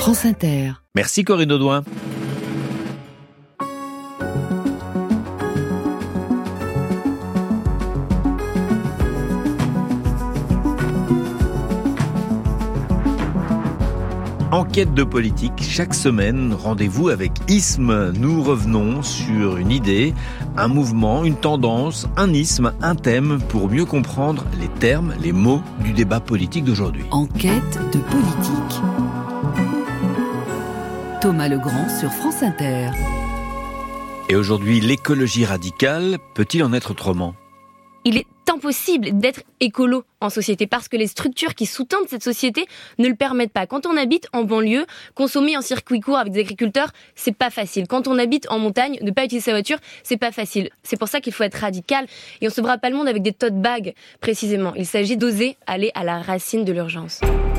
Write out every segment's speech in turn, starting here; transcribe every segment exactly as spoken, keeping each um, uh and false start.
France Inter. Merci Corinne Audouin. Enquête de politique, chaque semaine, rendez-vous avec isme. Nous revenons sur une idée, un mouvement, une tendance, un isme, un thème pour mieux comprendre les termes, les mots du débat politique d'aujourd'hui. Enquête de politique. Thomas Legrand sur France Inter. Et aujourd'hui, l'écologie radicale peut-il en être autrement ? Il est impossible d'être écolo en société parce que les structures qui sous-tendent cette société ne le permettent pas. Quand on habite en banlieue, consommer en circuit court avec des agriculteurs, c'est pas facile. Quand on habite en montagne, ne pas utiliser sa voiture, c'est pas facile. C'est pour ça qu'il faut être radical et on se sauvera pas le monde avec des tote bags, précisément. Il s'agit d'oser aller à la racine de l'urgence.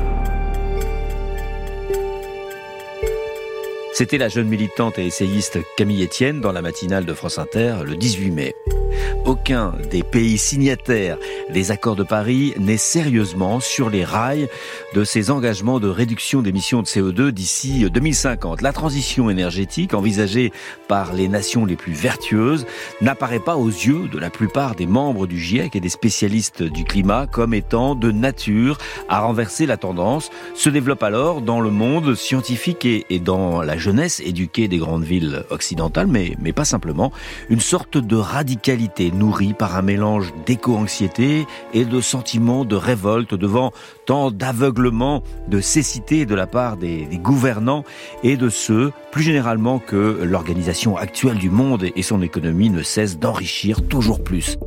C'était la jeune militante et essayiste Camille Etienne dans la matinale de France Inter le dix-huit mai. Aucun des pays signataires des accords de Paris n'est sérieusement sur les rails de ses engagements de réduction d'émissions de C O deux d'ici deux mille cinquante. La transition énergétique envisagée par les nations les plus vertueuses n'apparaît pas aux yeux de la plupart des membres du GIEC et des spécialistes du climat comme étant de nature à renverser la tendance. Se développe alors dans le monde scientifique et, et dans la jeunesse éduquée des grandes villes occidentales, mais, mais pas simplement, une sorte de radicalité nourrie par un mélange d'éco-anxiété et de sentiments de révolte devant tant d'aveuglement, de cécité de la part des, des gouvernants et de ceux, plus généralement, que l'organisation actuelle du monde et son économie ne cesse d'enrichir toujours plus.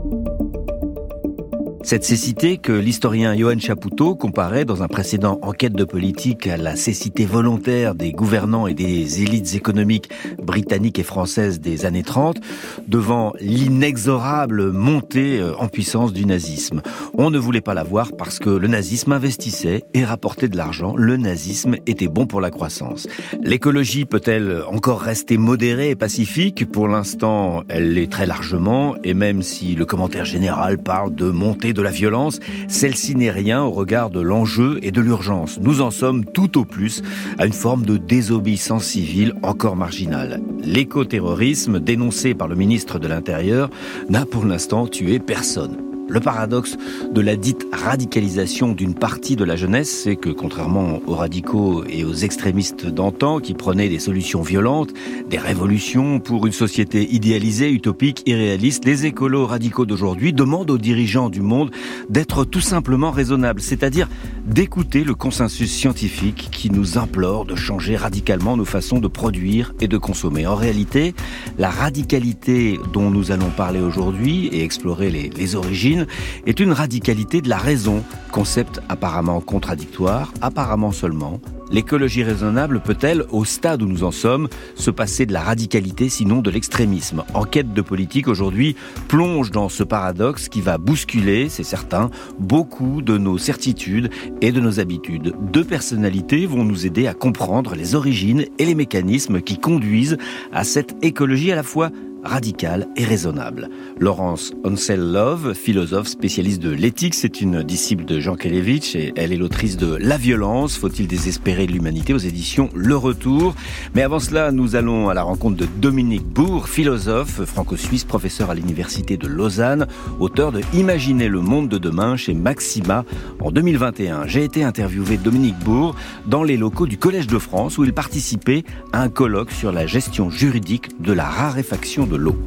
Cette cécité que l'historien Yoann Chapoutot comparait dans un précédent Enquête de politique à la cécité volontaire des gouvernants et des élites économiques britanniques et françaises des années trente devant l'inexorable montée en puissance du nazisme. On ne voulait pas la voir parce que le nazisme investissait et rapportait de l'argent. Le nazisme était bon pour la croissance. L'écologie peut-elle encore rester modérée et pacifique ? Pour l'instant, elle l'est très largement et même si le commentaire général parle de montée de la violence, celle-ci n'est rien au regard de l'enjeu et de l'urgence. Nous en sommes tout au plus à une forme de désobéissance civile encore marginale. L'écoterrorisme, dénoncé par le ministre de l'Intérieur, n'a pour l'instant tué personne. Le paradoxe de la dite radicalisation d'une partie de la jeunesse, c'est que contrairement aux radicaux et aux extrémistes d'antan qui prenaient des solutions violentes, des révolutions pour une société idéalisée, utopique, irréaliste, les écolos radicaux d'aujourd'hui demandent aux dirigeants du monde d'être tout simplement raisonnables, c'est-à-dire d'écouter le consensus scientifique qui nous implore de changer radicalement nos façons de produire et de consommer. En réalité, la radicalité dont nous allons parler aujourd'hui et explorer les, les origines est une radicalité de la raison, concept apparemment contradictoire, apparemment seulement. L'écologie raisonnable peut-elle, au stade où nous en sommes, se passer de la radicalité sinon de l'extrémisme ? Enquête de politique aujourd'hui plonge dans ce paradoxe qui va bousculer, c'est certain, beaucoup de nos certitudes et de nos habitudes. Deux personnalités vont nous aider à comprendre les origines et les mécanismes qui conduisent à cette écologie à la fois radicale et raisonnable. Laurence Onsel-Love, philosophe spécialiste de l'éthique, c'est une disciple de Jean Kelevitch et elle est l'autrice de La violence, faut-il désespérer de l'humanité aux éditions Le Retour. Mais avant cela, nous allons à la rencontre de Dominique Bourg, philosophe franco-suisse, professeur à l'université de Lausanne, auteur de Imaginer le monde de demain chez Maxima en deux mille vingt et un. J'ai été interviewé Dominique Bourg dans les locaux du Collège de France où il participait à un colloque sur la gestion juridique de la raréfaction de l'eau.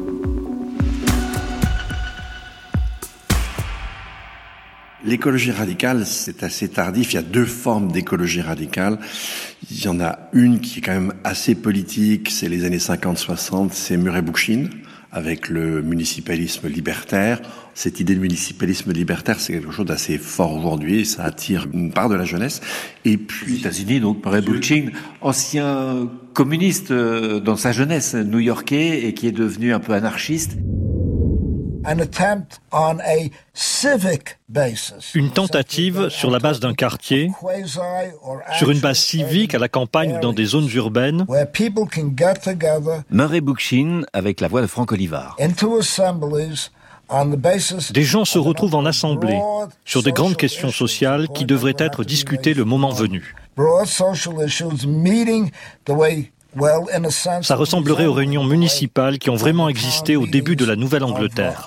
L'écologie radicale, c'est assez tardif. Il y a deux formes d'écologie radicale. Il y en a une qui est quand même assez politique, c'est les années cinquante soixante, c'est Murray Bookchin, avec le municipalisme libertaire. Cette idée de municipalisme libertaire, c'est quelque chose d'assez fort aujourd'hui, ça attire une part de la jeunesse. Et puis... Les États-Unis, donc, Murray Bookchin, ancien communiste dans sa jeunesse, new-yorkais, et qui est devenu un peu anarchiste. Une tentative sur la base d'un quartier, sur une base civique à la campagne ou dans des zones urbaines. Murray Bookchin avec la voix de Franck Olivard. Des gens se retrouvent en assemblée sur de grandes questions sociales qui devraient être discutées le moment venu. broad social issues meeting the way Ça ressemblerait aux réunions municipales qui ont vraiment existé au début de la Nouvelle-Angleterre.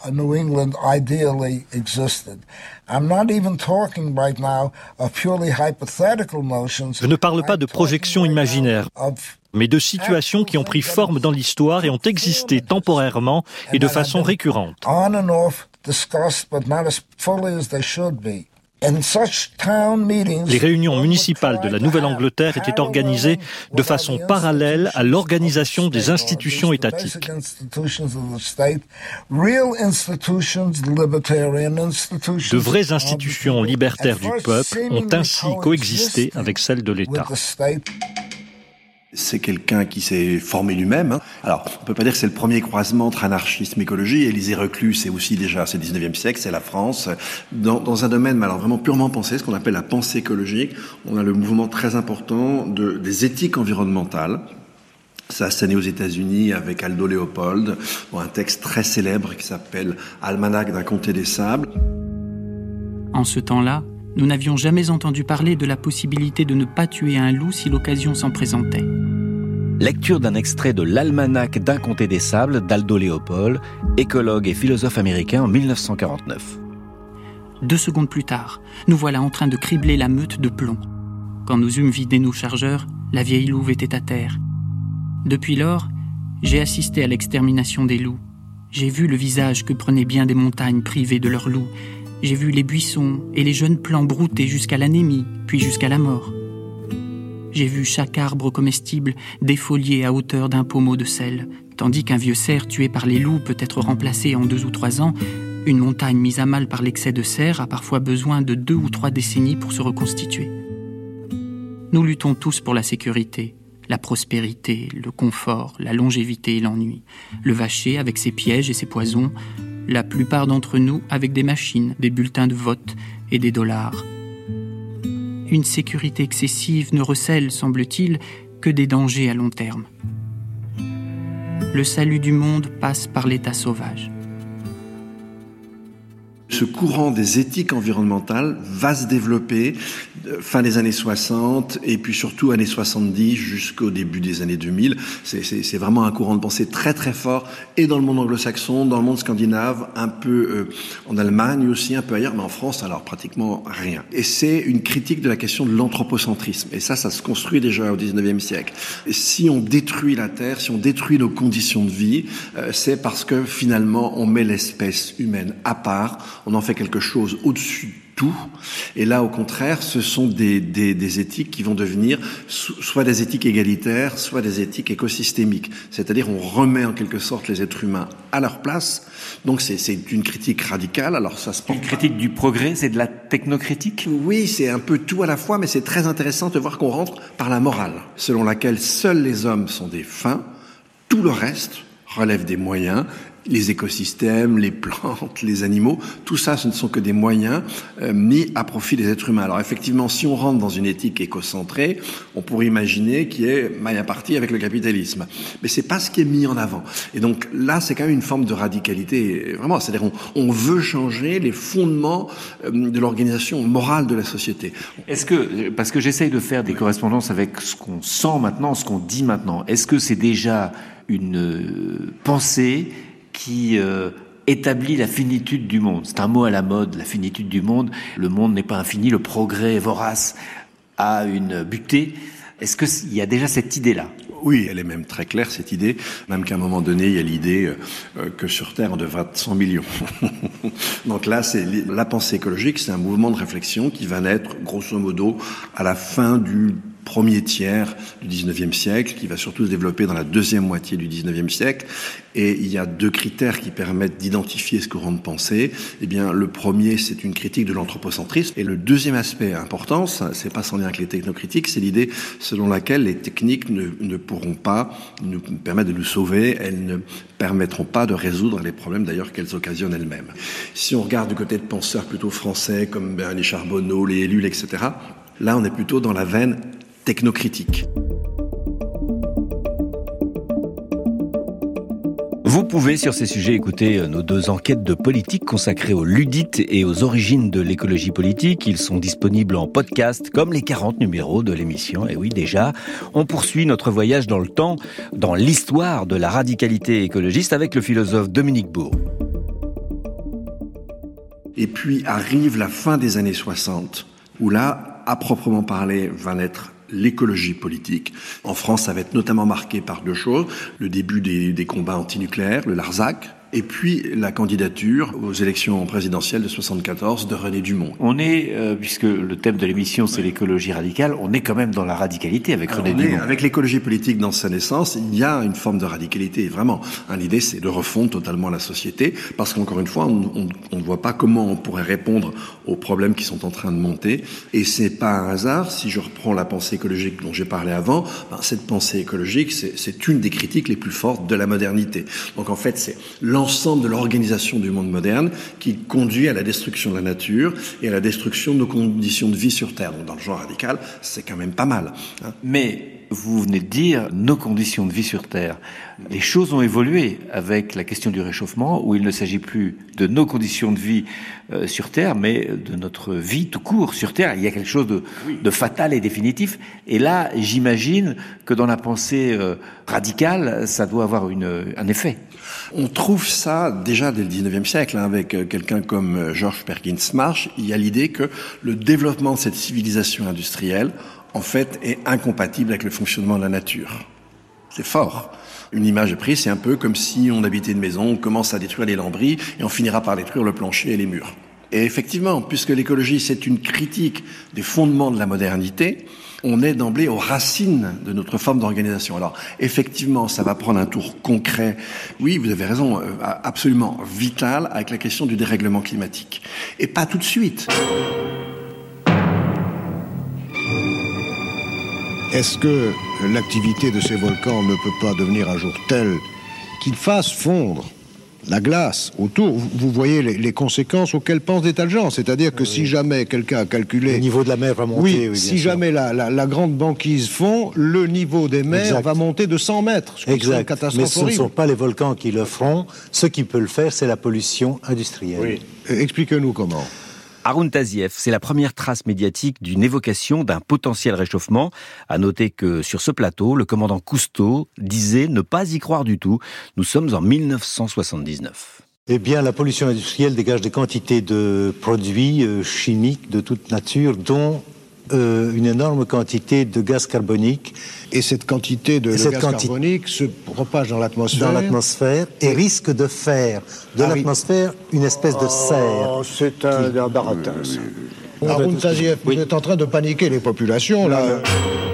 Je ne parle pas de projections imaginaires, mais de situations qui ont pris forme dans l'histoire et ont existé temporairement et de façon récurrente. Les réunions municipales de la Nouvelle-Angleterre étaient organisées de façon parallèle à l'organisation des institutions étatiques. De vraies institutions libertaires du peuple ont ainsi coexisté avec celles de l'État. C'est quelqu'un qui s'est formé lui-même. Hein. Alors, on peut pas dire que c'est le premier croisement entre anarchisme et écologie. Élisée Reclus, c'est aussi déjà, c'est le dix-neuvième siècle, c'est la France. Dans, dans un domaine, alors vraiment purement pensé, ce qu'on appelle la pensée écologique, on a le mouvement très important de, des éthiques environnementales. Ça s'est né aux États-Unis avec Aldo Leopold, dans un texte très célèbre qui s'appelle Almanach d'un comté des sables. En ce temps-là, nous n'avions jamais entendu parler de la possibilité de ne pas tuer un loup si l'occasion s'en présentait. Lecture d'un extrait de l'Almanach d'un comté des sables d'Aldo Leopold, écologue et philosophe américain en mille neuf cent quarante-neuf. Deux secondes plus tard, nous voilà en train de cribler la meute de plomb. Quand nous eûmes vidé nos chargeurs, la vieille louve était à terre. Depuis lors, j'ai assisté à l'extermination des loups. J'ai vu le visage que prenaient bien des montagnes privées de leurs loups. J'ai vu les buissons et les jeunes plants brouter jusqu'à l'anémie, puis jusqu'à la mort. J'ai vu chaque arbre comestible défolié à hauteur d'un pommeau de sel, tandis qu'un vieux cerf tué par les loups peut être remplacé en deux ou trois ans. Une montagne mise à mal par l'excès de cerf a parfois besoin de deux ou trois décennies pour se reconstituer. Nous luttons tous pour la sécurité, la prospérité, le confort, la longévité et l'ennui. Le vacher avec ses pièges et ses poisons, la plupart d'entre nous avec des machines, des bulletins de vote et des dollars. Une sécurité excessive ne recèle, semble-t-il, que des dangers à long terme. Le salut du monde passe par l'état sauvage. Ce courant des éthiques environnementales va se développer fin des années soixante et puis surtout années soixante-dix jusqu'au début des années deux mille. C'est, c'est, c'est vraiment un courant de pensée très très fort et dans le monde anglo-saxon, dans le monde scandinave, un peu euh, en Allemagne aussi, un peu ailleurs, mais en France alors pratiquement rien. Et c'est une critique de la question de l'anthropocentrisme. Et ça, ça se construit déjà au dix-neuvième siècle. Et si on détruit la Terre, si on détruit nos conditions de vie, euh, c'est parce que finalement on met l'espèce humaine à part. On en fait quelque chose au-dessus de tout. Et là, au contraire, ce sont des, des, des éthiques qui vont devenir soit des éthiques égalitaires, soit des éthiques écosystémiques. C'est-à-dire, on remet en quelque sorte les êtres humains à leur place. Donc, c'est, c'est une critique radicale. Alors, ça se porte. Une critique du progrès, c'est de la technocritique ? Oui, c'est un peu tout à la fois, mais c'est très intéressant de voir qu'on rentre par la morale, selon laquelle seuls les hommes sont des fins, tout le reste relève des moyens. Les écosystèmes, les plantes, les animaux, tout ça, ce ne sont que des moyens euh, mis à profit des êtres humains. Alors effectivement, si on rentre dans une éthique écocentrée, on pourrait imaginer qu'il y ait maille à partie avec le capitalisme. Mais c'est pas ce qui est mis en avant. Et donc là, c'est quand même une forme de radicalité, vraiment. C'est-à-dire, on, on veut changer les fondements euh, de l'organisation morale de la société. Est-ce que, parce que j'essaye de faire des correspondances avec ce qu'on sent maintenant, ce qu'on dit maintenant, est-ce que c'est déjà une euh, pensée qui euh, établit la finitude du monde? C'est un mot à la mode, la finitude du monde. Le monde n'est pas infini, le progrès vorace a une butée. Est-ce qu'il y a déjà cette idée-là? Oui, elle est même très claire, cette idée. Même qu'à un moment donné, il y a l'idée euh, que sur Terre, on devrait être cent millions. Donc là, c'est la pensée écologique, c'est un mouvement de réflexion qui va naître, grosso modo, à la fin du premier tiers du dix-neuvième siècle, qui va surtout se développer dans la deuxième moitié du dix-neuvième siècle. Et il y a deux critères qui permettent d'identifier ce courant de pensée. Eh bien, le premier, c'est une critique de l'anthropocentrisme. Et le deuxième aspect important, ça, c'est pas sans lien avec les technocritiques, c'est l'idée selon laquelle les techniques ne, ne pourront pas nous permettre de nous sauver. Elles ne permettront pas de résoudre les problèmes, d'ailleurs, qu'elles occasionnent elles-mêmes. Si on regarde du côté de penseurs plutôt français, comme ben, les Charbonneau, les Ellul, et cetera, là, on est plutôt dans la veine technocritique. Vous pouvez sur ces sujets écouter nos deux enquêtes de politique consacrées aux ludites et aux origines de l'écologie politique. Ils sont disponibles en podcast comme les quarante numéros de l'émission. Et oui, déjà, on poursuit notre voyage dans le temps, dans l'histoire de la radicalité écologiste avec le philosophe Dominique Bourg. Et puis arrive la fin des années soixante, où là, à proprement parler, va naître l'écologie politique. En France, ça va être notamment marqué par deux choses. Le début des, des combats antinucléaires, le Larzac, et puis la candidature aux élections présidentielles de soixante-quatorze de René Dumont. On est, euh, puisque le thème de l'émission c'est oui. l'écologie radicale, on est quand même dans la radicalité avec Alors René Dumont. Avec l'écologie politique dans sa naissance, il y a une forme de radicalité, vraiment. Hein, l'idée c'est de refondre totalement la société, parce qu'encore une fois, on ne voit pas comment on pourrait répondre aux problèmes qui sont en train de monter. Et c'est pas un hasard, si je reprends la pensée écologique dont j'ai parlé avant, ben, cette pensée écologique, c'est, c'est une des critiques les plus fortes de la modernité. Donc en fait, c'est l'ensemble de l'organisation du monde moderne qui conduit à la destruction de la nature et à la destruction de nos conditions de vie sur Terre. Donc dans le genre radical, c'est quand même pas mal. Hein. Mais vous venez de dire nos conditions de vie sur Terre. Les choses ont évolué avec la question du réchauffement, où il ne s'agit plus de nos conditions de vie euh, sur Terre, mais de notre vie tout court sur Terre. Il y a quelque chose de, oui. de fatal et définitif. Et là, j'imagine que dans la pensée euh, radicale, ça doit avoir une, un effet. On trouve ça déjà dès le dix-neuvième siècle, hein, avec quelqu'un comme George Perkins Marsh. Il y a l'idée que le développement de cette civilisation industrielle, en fait, est incompatible avec le fonctionnement de la nature. C'est fort. Une image est prise, c'est un peu comme si on habitait une maison, on commence à détruire les lambris et on finira par détruire le plancher et les murs. Et effectivement, puisque l'écologie, c'est une critique des fondements de la modernité, on est d'emblée aux racines de notre forme d'organisation. Alors, effectivement, ça va prendre un tour concret. Oui, vous avez raison, absolument vital avec la question du dérèglement climatique. Et pas tout de suite. Est-ce que l'activité de ces volcans ne peut pas devenir un jour telle qu'il fasse fondre la glace autour? Vous voyez les, les conséquences auxquelles pensent des tas de gens. C'est-à-dire que oui. si jamais quelqu'un a calculé... Le niveau de la mer va monter. Oui, oui si jamais la, la, la grande banquise fond, le niveau des mers exact. va monter de cent mètres. Ce exact. Une catastrophe Mais ce horrible. ne sont pas les volcans qui le feront. Ce qui peut le faire, c'est la pollution industrielle. Oui. Expliquez-nous comment. Haroun Tazieff, c'est la première trace médiatique d'une évocation d'un potentiel réchauffement. À noter que sur ce plateau, le commandant Cousteau disait ne pas y croire du tout. Nous sommes en mille neuf cent soixante-dix-neuf. Eh bien, la pollution industrielle dégage des quantités de produits euh, chimiques de toute nature, dont euh, une énorme quantité de gaz carbonique. Et cette quantité de, de cette gaz quanti... carbonique se propage dans l'atmosphère. Dans l'atmosphère et risque de faire de ah, l'atmosphère oui. une espèce de serre. Oh, c'est un qui... baratin. Haroun Tazieff, vous êtes en train de paniquer les populations, là. là.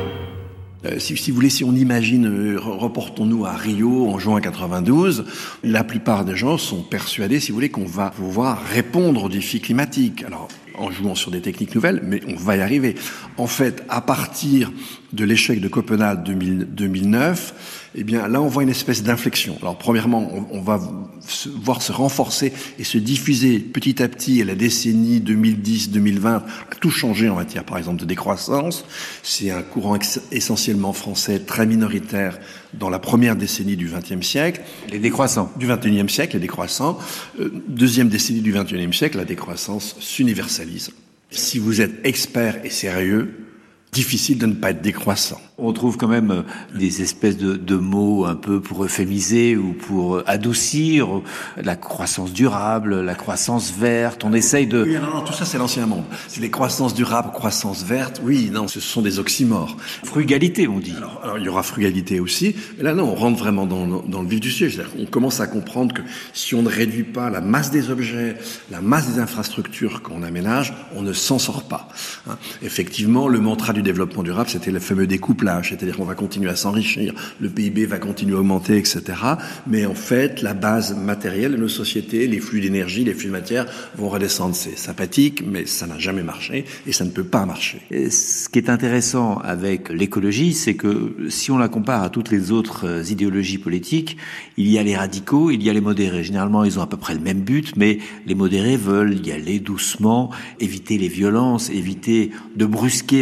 Euh, si, si vous voulez, si on imagine, euh, reportons-nous à Rio en juin quatre-vingt-douze, la plupart des gens sont persuadés, si vous voulez, qu'on va pouvoir répondre aux défis climatiques. Alors, en jouant sur des techniques nouvelles, mais on va y arriver. En fait, à partir de l'échec de Copenhague deux mille neuf, eh bien, là, on voit une espèce d'inflexion. Alors, premièrement, on, on va se, voir se renforcer et se diffuser petit à petit, et la décennie deux mille dix deux mille vingt a tout changé en matière, par exemple, de décroissance. C'est un courant ex- essentiellement français, très minoritaire dans la première décennie du vingtième siècle. Les décroissants. Du vingt et unième siècle, les décroissants. Euh, deuxième décennie du vingt et unième siècle, la décroissance s'universalise. Si vous êtes expert et sérieux, difficile de ne pas être décroissant. On trouve quand même des espèces de, de mots un peu pour euphémiser ou pour adoucir la croissance durable, la croissance verte. On essaye de... Oui, non, non, tout ça c'est l'ancien monde. C'est les croissances durables, croissance verte. Oui, non, ce sont des oxymores. Frugalité, on dit. Alors, alors il y aura frugalité aussi. Mais là, non, on rentre vraiment dans, dans le vif du sujet. C'est-à-dire qu'on commence à comprendre que si on ne réduit pas la masse des objets, la masse des infrastructures qu'on aménage, on ne s'en sort pas. Hein. Effectivement, le mantra du développement durable, c'était le fameux découplage. C'est-à-dire qu'on va continuer à s'enrichir, le P I B va continuer à augmenter, et cetera. Mais en fait, la base matérielle de nos sociétés, les flux d'énergie, les flux de matière vont redescendre. C'est sympathique, mais ça n'a jamais marché et ça ne peut pas marcher. Et ce qui est intéressant avec l'écologie, c'est que si on la compare à toutes les autres idéologies politiques, il y a les radicaux, il y a les modérés. Généralement, ils ont à peu près le même but, mais les modérés veulent y aller doucement, éviter les violences, éviter de brusquer la population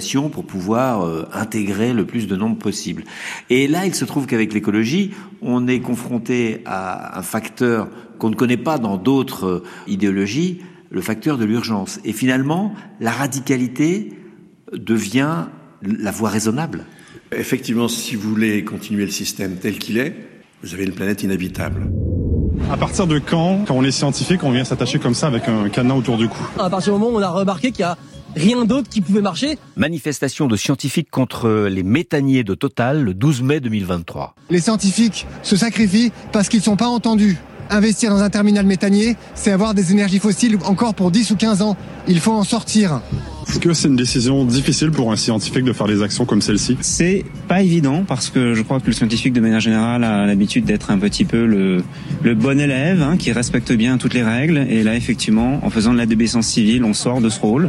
population pour pouvoir euh, intégrer le plus de nombre possible. Et là, il se trouve qu'avec l'écologie, on est confronté à un facteur qu'on ne connaît pas dans d'autres euh, idéologies, le facteur de l'urgence. Et finalement, la radicalité devient la voie raisonnable. Effectivement, si vous voulez continuer le système tel qu'il est, vous avez une planète inhabitable. À partir de quand, quand on est scientifique, on vient s'attacher comme ça avec un cadenas autour du cou? À partir du moment où on a remarqué qu'il y a rien d'autre qui pouvait marcher. Manifestation de scientifiques contre les méthaniers de Total le douze mai deux mille vingt-trois. Les scientifiques se sacrifient parce qu'ils ne sont pas entendus. Investir dans un terminal méthanier, c'est avoir des énergies fossiles encore pour dix ou quinze ans. Il faut en sortir. Est-ce que c'est une décision difficile pour un scientifique de faire des actions comme celle-ci? C'est pas évident parce que je crois que le scientifique de manière générale a l'habitude d'être un petit peu le, le bon élève hein, qui respecte bien toutes les règles. Et là, effectivement, en faisant de la désobéissance civile, on sort de ce rôle.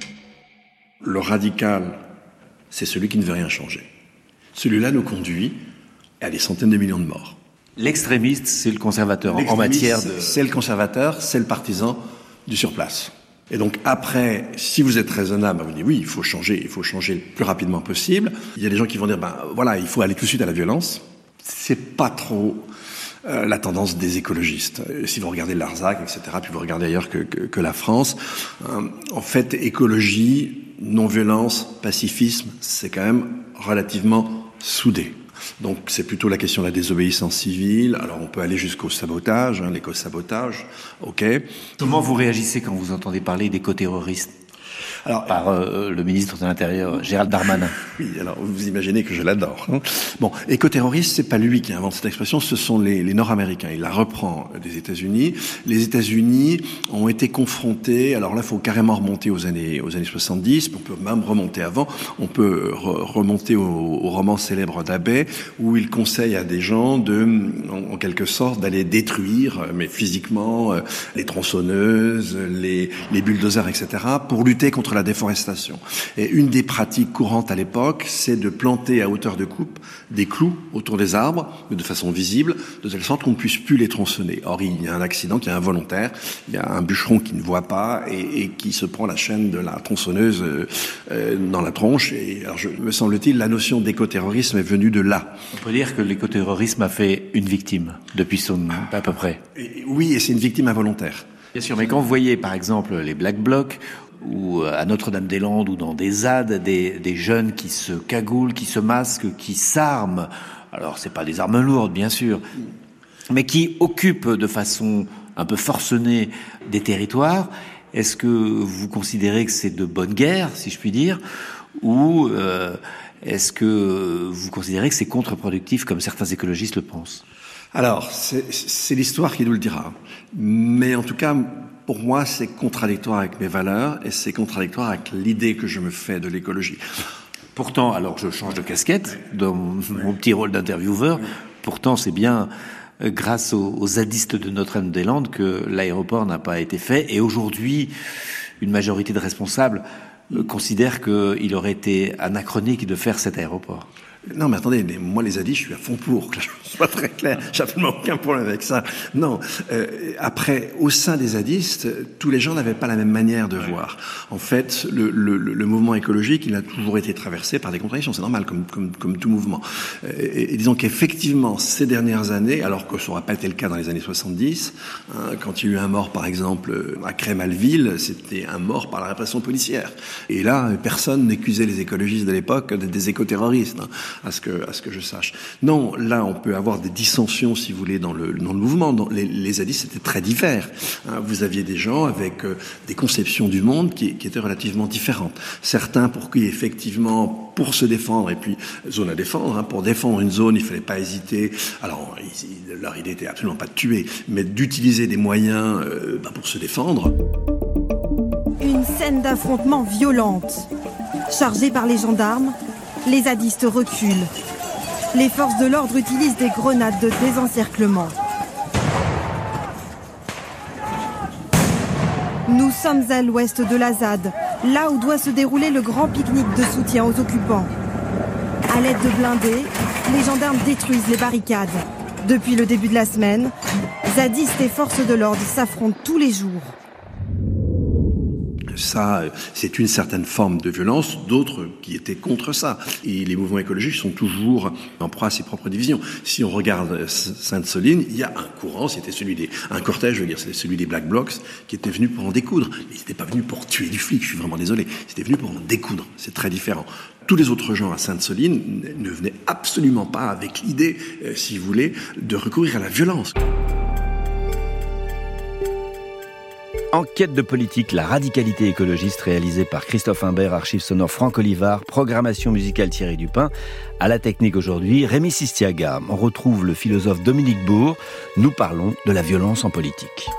Le radical, c'est celui qui ne veut rien changer. Celui-là nous conduit à des centaines de millions de morts. L'extrémiste, c'est le conservateur en matière de... C'est le conservateur, c'est le partisan du surplace. Et donc après, si vous êtes raisonnable, vous dites oui, il faut changer, il faut changer le plus rapidement possible. Il y a des gens qui vont dire ben voilà, il faut aller tout de suite à la violence. C'est pas trop euh, la tendance des écologistes. Si vous regardez Larzac, et cetera, puis vous regardez ailleurs que, que, que la France, euh, en fait, écologie, non-violence, pacifisme, c'est quand même relativement soudé. Donc c'est plutôt la question de la désobéissance civile. Alors on peut aller jusqu'au sabotage, hein, l'éco-sabotage, ok. Comment vous réagissez quand vous entendez parler d'éco-terroristes ? Alors, par euh, le ministre de l'Intérieur, Gérald Darmanin. Oui, alors vous imaginez que je l'adore. Hein. Bon, éco-terroriste, c'est pas lui qui invente cette expression, ce sont les, les Nord-Américains. Il la reprend des États-Unis. Les États-Unis ont été confrontés. Alors là, il faut carrément remonter aux années aux années soixante-dix. On peut même remonter avant. On peut re- remonter au, au roman célèbre d'Abbé, où il conseille à des gens de, en, en quelque sorte, d'aller détruire, mais physiquement, les tronçonneuses, les, les bulldozers, et cetera, pour lutter contre la déforestation. Et une des pratiques courantes à l'époque, c'est de planter à hauteur de coupe des clous autour des arbres, de façon visible, de telle sorte qu'on ne puisse plus les tronçonner. Or, il y a un accident qui est involontaire, il y a un bûcheron qui ne voit pas et, et qui se prend la chaîne de la tronçonneuse euh, dans la tronche. Et alors, je, me semble-t-il, la notion d'écoterrorisme est venue de là. On peut dire que l'écoterrorisme a fait une victime depuis son à peu près. Et, oui, et c'est une victime involontaire. Bien sûr, mais quand vous voyez, par exemple, les Black Blocs, ou à Notre-Dame-des-Landes, ou dans des Z A D, des, des jeunes qui se cagoulent, qui se masquent, qui s'arment. Alors, c'est pas des armes lourdes, bien sûr, mais qui occupent de façon un peu forcenée des territoires. Est-ce que vous considérez que c'est de bonne guerre, si je puis dire, ou euh, est-ce que vous considérez que c'est contre-productif, comme certains écologistes le pensent ? Alors, c'est, c'est l'histoire qui nous le dira. Mais en tout cas, pour moi, c'est contradictoire avec mes valeurs et c'est contradictoire avec l'idée que je me fais de l'écologie. Pourtant, alors je change de casquette dans mon petit rôle d'intervieweur, pourtant c'est bien grâce aux, aux zadistes de Notre-Dame-des-Landes que l'aéroport n'a pas été fait. Et aujourd'hui, une majorité de responsables considère qu'il aurait été anachronique de faire cet aéroport. Non, mais attendez, mais moi, les zadistes, je suis à fond pour, que je sois très clair. J'ai absolument aucun problème avec ça. Non. Euh, après, au sein des zadistes, tous les gens n'avaient pas la même manière de voir. En fait, le, le, le mouvement écologique, il a toujours été traversé par des contradictions. C'est normal, comme, comme, comme tout mouvement. Et, et disons qu'effectivement, ces dernières années, alors que ça n'aurait pas été le cas dans les années soixante-dix, hein, quand il y a eu un mort, par exemple, à Crémalville, c'était un mort par la répression policière. Et là, personne n'accusait les écologistes de l'époque d'être des écoterroristes. Hein. À ce que, à ce que je sache. Non, là, on peut avoir des dissensions, si vous voulez, dans le, dans le mouvement. Dans les, les zadistes étaient très divers. Hein, vous aviez des gens avec euh, des conceptions du monde qui, qui étaient relativement différentes. Certains pour qui, effectivement, pour se défendre, et puis, zone à défendre, hein, pour défendre une zone, il fallait pas hésiter. Alors, ils, leur idée était absolument pas de tuer, mais d'utiliser des moyens euh, bah, pour se défendre. Une scène d'affrontement violente. Chargée par les gendarmes, les zadistes reculent. Les forces de l'ordre utilisent des grenades de désencerclement. Nous sommes à l'ouest de la Z A D, là où doit se dérouler le grand pique-nique de soutien aux occupants. À l'aide de blindés, les gendarmes détruisent les barricades. Depuis le début de la semaine, zadistes et forces de l'ordre s'affrontent tous les jours. Ça, c'est une certaine forme de violence, d'autres qui étaient contre ça. Et les mouvements écologiques sont toujours en proie à ses propres divisions. Si on regarde Sainte-Soline, il y a un courant, c'était celui des, un cortège, je veux dire, c'était celui des Black Blocs, qui était venu pour en découdre. Mais ils n'étaient pas venus pour tuer du flic, je suis vraiment désolé. Ils étaient venus pour en découdre. C'est très différent. Tous les autres gens à Sainte-Soline ne venaient absolument pas avec l'idée, euh, si vous voulez, de recourir à la violence. Enquête de politique, la radicalité écologiste réalisée par Christophe Imbert, archives sonores Franck Olivard, programmation musicale Thierry Dupin. À la technique aujourd'hui, Rémi Sistiaga. On retrouve le philosophe Dominique Bourg. Nous parlons de la violence en politique.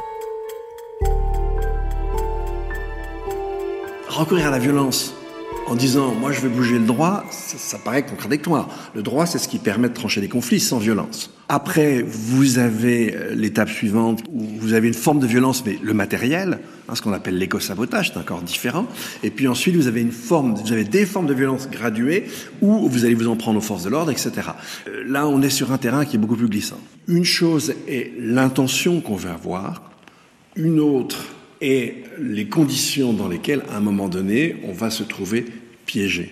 Recourir à la violence en disant « moi je veux bouger le droit », ça, ça paraît contradictoire. Le droit, c'est ce qui permet de trancher des conflits sans violence. Après, vous avez l'étape suivante où vous avez une forme de violence, mais le matériel, hein, ce qu'on appelle l'éco-sabotage, c'est encore différent. Et puis ensuite, vous avez une forme, vous avez des formes de violence graduées où vous allez vous en prendre aux forces de l'ordre, et cetera. Euh, là, on est sur un terrain qui est beaucoup plus glissant. Une chose est l'intention qu'on veut avoir, une autre est les conditions dans lesquelles, à un moment donné, on va se trouver piégé.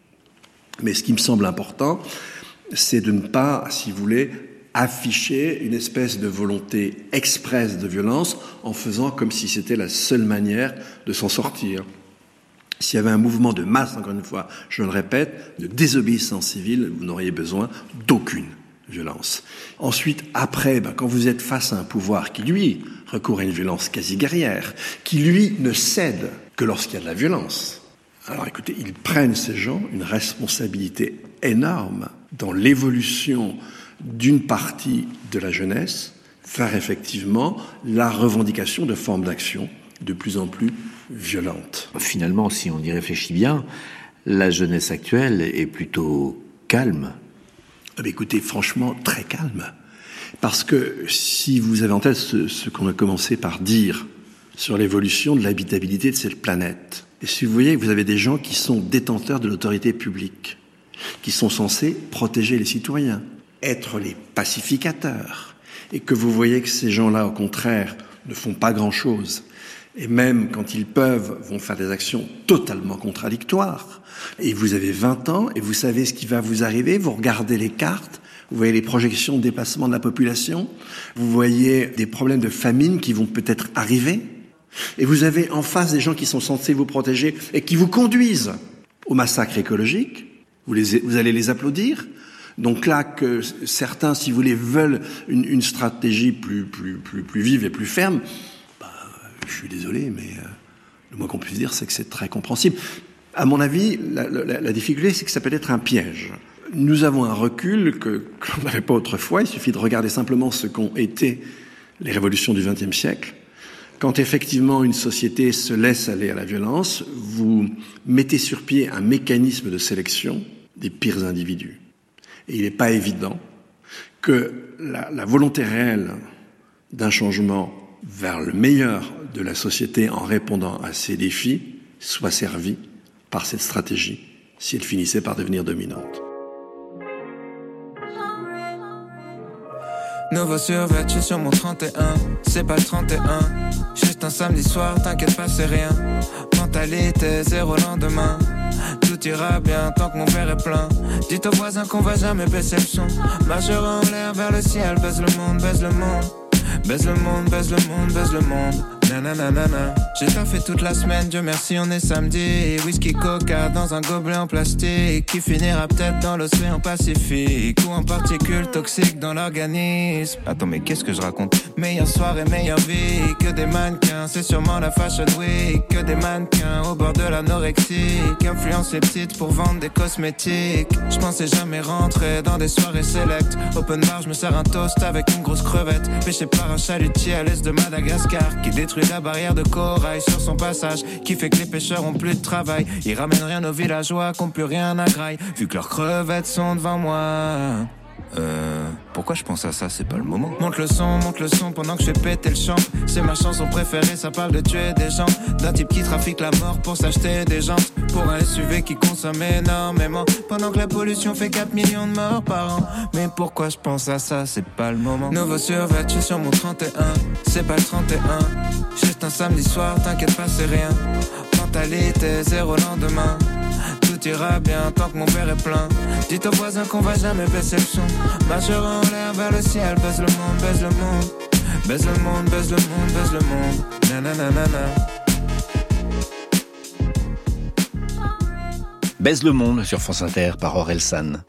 Mais ce qui me semble important, c'est de ne pas, si vous voulez, afficher une espèce de volonté expresse de violence en faisant comme si c'était la seule manière de s'en sortir. S'il y avait un mouvement de masse, encore une fois, je le répète, de désobéissance civile, vous n'auriez besoin d'aucune violence. Ensuite, après, ben, quand vous êtes face à un pouvoir qui, lui, recourt à une violence quasi guerrière, qui, lui, ne cède que lorsqu'il y a de la violence, alors écoutez, ils prennent, ces gens, une responsabilité énorme dans l'évolution d'une partie de la jeunesse vers effectivement la revendication de formes d'action de plus en plus violentes. Finalement, si on y réfléchit bien, la jeunesse actuelle est plutôt calme. Eh bien, écoutez, franchement, très calme. Parce que si vous avez en tête ce, ce qu'on a commencé par dire sur l'évolution de l'habitabilité de cette planète, et si vous voyez que vous avez des gens qui sont détenteurs de l'autorité publique, qui sont censés protéger les citoyens, être les pacificateurs, et que vous voyez que ces gens-là, au contraire, ne font pas grand-chose, et même quand ils peuvent, vont faire des actions totalement contradictoires. Et vous avez vingt ans, et vous savez ce qui va vous arriver, vous regardez les cartes, vous voyez les projections de déplacement de la population, vous voyez des problèmes de famine qui vont peut-être arriver, et vous avez en face des gens qui sont censés vous protéger et qui vous conduisent au massacre écologique, vous, les, vous allez les applaudir. Donc là, que certains, si vous voulez, veulent une, une stratégie plus, plus, plus, plus vive et plus ferme, ben, je suis désolé, mais euh, le moins qu'on puisse dire, c'est que c'est très compréhensible. À mon avis, la, la, la difficulté, c'est que ça peut être un piège. Nous avons un recul que, que l'on n'avait pas autrefois. Il suffit de regarder simplement ce qu'ont été les révolutions du vingtième siècle. Quand effectivement une société se laisse aller à la violence, vous mettez sur pied un mécanisme de sélection des pires individus. Et il n'est pas évident que la, la volonté réelle d'un changement vers le meilleur de la société en répondant à ces défis soit servie par cette stratégie si elle finissait par devenir dominante. Nouveau survêtu sur mon trente et un, c'est pas le trente et un. Juste un samedi soir, t'inquiète pas, c'est rien. Mentalité, zéro lendemain. Tout ira bien tant que mon verre est plein. Dites aux voisins qu'on va jamais baisser le son. Marchera en l'air vers le ciel, baise le monde, baise le monde. Baise le monde, baise le monde, baise le monde. Nananana. J'ai taffé toute la semaine, Dieu merci, on est samedi. Whisky coca dans un gobelet en plastique qui finira peut-être dans l'océan Pacifique ou en particules toxiques dans l'organisme. Attends, mais qu'est-ce que je raconte? Meilleure soirée, meilleure vie. Que des mannequins, c'est sûrement la Fashion Week. Que des mannequins au bord de l'anorexie qui influencent les petites pour vendre des cosmétiques. Je pensais jamais rentrer dans des soirées select. Open bar, je me sers un toast avec une grosse crevette. Pêché par un chalutier à l'est de Madagascar qui détruit la barrière de corail sur son passage, qui fait que les pêcheurs ont plus de travail. Ils ramènent rien aux villageois qui ont plus rien à graille, vu que leurs crevettes sont devant moi. Euh, pourquoi je pense à ça, c'est pas le moment. Monte le son, monte le son pendant que je fais péter le champ. C'est ma chanson préférée, ça parle de tuer des gens. D'un type qui trafique la mort pour s'acheter des jantes. Pour un S U V qui consomme énormément. Pendant que la pollution fait quatre millions de morts par an. Mais pourquoi je pense à ça, c'est pas le moment. Nouveau survêtu sur mon trente et un, c'est pas le trente et un. Juste un samedi soir, t'inquiète pas, c'est rien. Mentalité zéro lendemain. Tout ira bien tant que mon verre est plein. Dites aux voisins qu'on va jamais baisser le son. Marchera en l'air vers le ciel. Baise le monde, baise le monde. Baise le monde, baise le monde, baise le monde. Nananana. Baise le monde sur France Inter par Orelsan.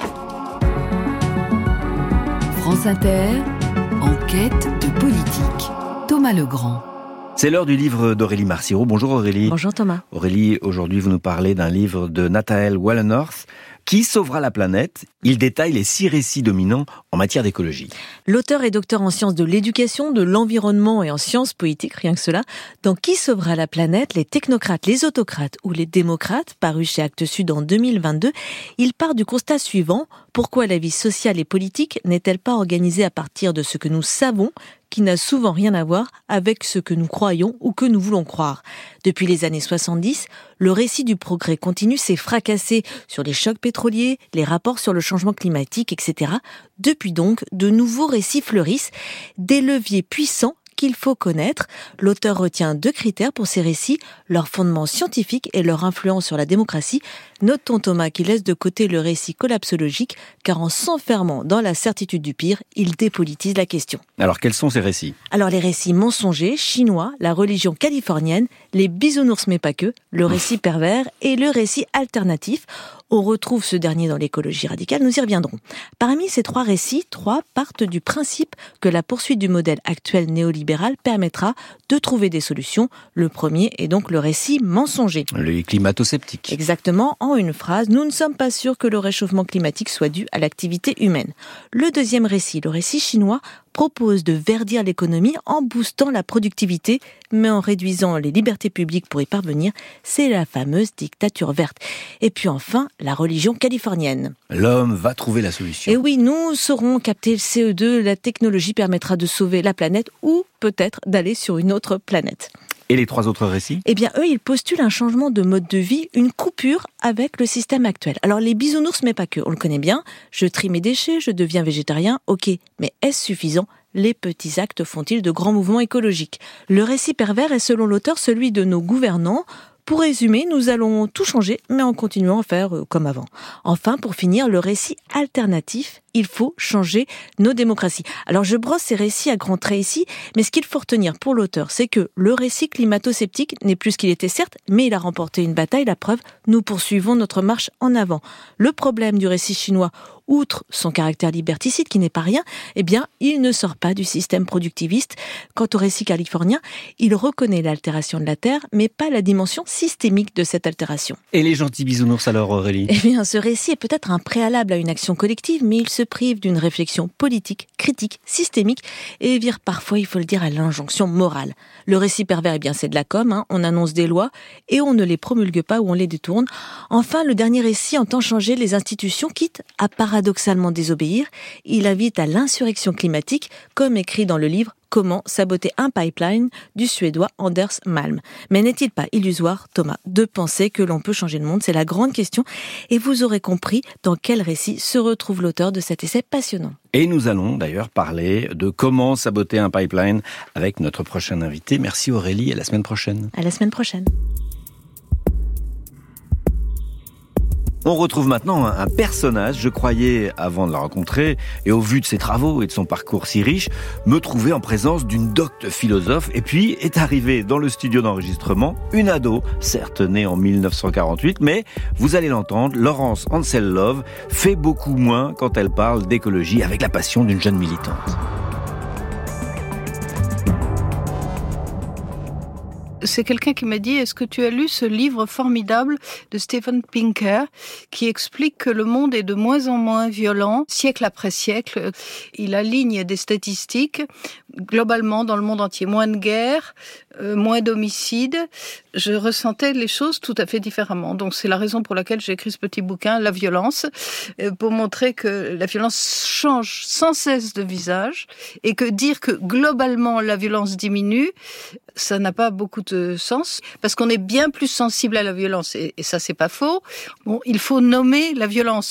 France Inter, enquête de politique. Thomas Legrand. C'est l'heure du livre d'Aurélie Marciro. Bonjour Aurélie. Bonjour Thomas. Aurélie, aujourd'hui vous nous parlez d'un livre de Nathanael Wallenhorst, Qui sauvera la planète ? Il détaille les six récits dominants en matière d'écologie. L'auteur est docteur en sciences de l'éducation, de l'environnement et en sciences politiques, rien que cela. Dans Qui sauvera la planète ? Les technocrates, les autocrates ou les démocrates, paru chez Actes Sud en deux mille vingt-deux, il part du constat suivant. Pourquoi la vie sociale et politique n'est-elle pas organisée à partir de ce que nous savons, qui n'a souvent rien à voir avec ce que nous croyons ou que nous voulons croire. Depuis les années soixante-dix, le récit du progrès continu s'est fracassé sur les chocs pétroliers, les rapports sur le changement climatique, et cetera. Depuis donc, de nouveaux récits fleurissent, des leviers puissants qu'il faut connaître. L'auteur retient deux critères pour ces récits, leur fondement scientifique et leur influence sur la démocratie. Notons Thomas qui laisse de côté le récit collapsologique, car en s'enfermant dans la certitude du pire, il dépolitise la question. Alors quels sont ces récits ? Alors les récits mensongers, chinois, la religion californienne, les bisounours mais pas que, le récit pervers et le récit alternatif. On retrouve ce dernier dans l'écologie radicale, nous y reviendrons. Parmi ces trois récits, trois partent du principe que la poursuite du modèle actuel néolibéral permettra de trouver des solutions. Le premier est donc le récit mensonger. Le climato-sceptique. Exactement, en une phrase, nous ne sommes pas sûrs que le réchauffement climatique soit dû à l'activité humaine. Le deuxième récit, le récit chinois, propose de verdir l'économie en boostant la productivité, mais en réduisant les libertés publiques pour y parvenir. C'est la fameuse dictature verte. Et puis enfin, la religion californienne. L'homme va trouver la solution. Et oui, nous saurons capter le C O deux, la technologie permettra de sauver la planète ou peut-être d'aller sur une autre planète. Et les trois autres récits ? Eh bien, eux, ils postulent un changement de mode de vie, une coupure avec le système actuel. Alors, les bisounours, mais pas que, on le connaît bien. Je trie mes déchets, je deviens végétarien, ok. Mais est-ce suffisant ? Les petits actes font-ils de grands mouvements écologiques ? Le récit pervers est, selon l'auteur, celui de nos gouvernants. Pour résumer, nous allons tout changer, mais en continuant à faire comme avant. Enfin, pour finir, le récit alternatif, il faut changer nos démocraties. Alors, je brosse ces récits à grands traits ici, mais ce qu'il faut retenir pour l'auteur, c'est que le récit climato-sceptique n'est plus ce qu'il était certes, mais il a remporté une bataille, la preuve, nous poursuivons notre marche en avant. Le problème du récit chinois, outre son caractère liberticide, qui n'est pas rien, eh bien, il ne sort pas du système productiviste. Quant au récit californien, il reconnaît l'altération de la Terre, mais pas la dimension systémique de cette altération. Et les gentils bisounours alors, Aurélie ? Eh bien, ce récit est peut-être un préalable à une action collective, mais il se prive d'une réflexion politique, critique, systémique, et vire parfois, il faut le dire, à l'injonction morale. Le récit pervers, eh bien, c'est de la com', hein. On annonce des lois, et on ne les promulgue pas ou on les détourne. Enfin, le dernier récit entend changer les institutions, quitte à paradoxalement désobéir. Il invite à l'insurrection climatique, comme écrit dans le livre Comment saboter un pipeline du Suédois Anders Malm. Mais n'est-il pas illusoire, Thomas, de penser que l'on peut changer le monde ? C'est la grande question. Et vous aurez compris dans quel récit se retrouve l'auteur de cet essai passionnant. Et nous allons d'ailleurs parler de comment saboter un pipeline avec notre prochain invité. Merci Aurélie, à la semaine prochaine. À la semaine prochaine. On retrouve maintenant un personnage, je croyais, avant de la rencontrer, et au vu de ses travaux et de son parcours si riche, me trouver en présence d'une docte philosophe, et puis est arrivée dans le studio d'enregistrement une ado, certes née en mille neuf cent quarante-huit, mais, vous allez l'entendre, Laurence Ansel-Love fait beaucoup moins quand elle parle d'écologie avec la passion d'une jeune militante. C'est quelqu'un qui m'a dit, est-ce que tu as lu ce livre formidable de Steven Pinker qui explique que le monde est de moins en moins violent, siècle après siècle. Il aligne des statistiques, globalement dans le monde entier, moins de guerres, euh, moins d'homicides. Je ressentais les choses tout à fait différemment. Donc c'est la raison pour laquelle j'ai écrit ce petit bouquin, La violence, euh, pour montrer que la violence change sans cesse de visage et que dire que globalement la violence diminue, ça n'a pas beaucoup de sens, parce qu'on est bien plus sensible à la violence, et, et ça c'est pas faux. Bon, il faut nommer la violence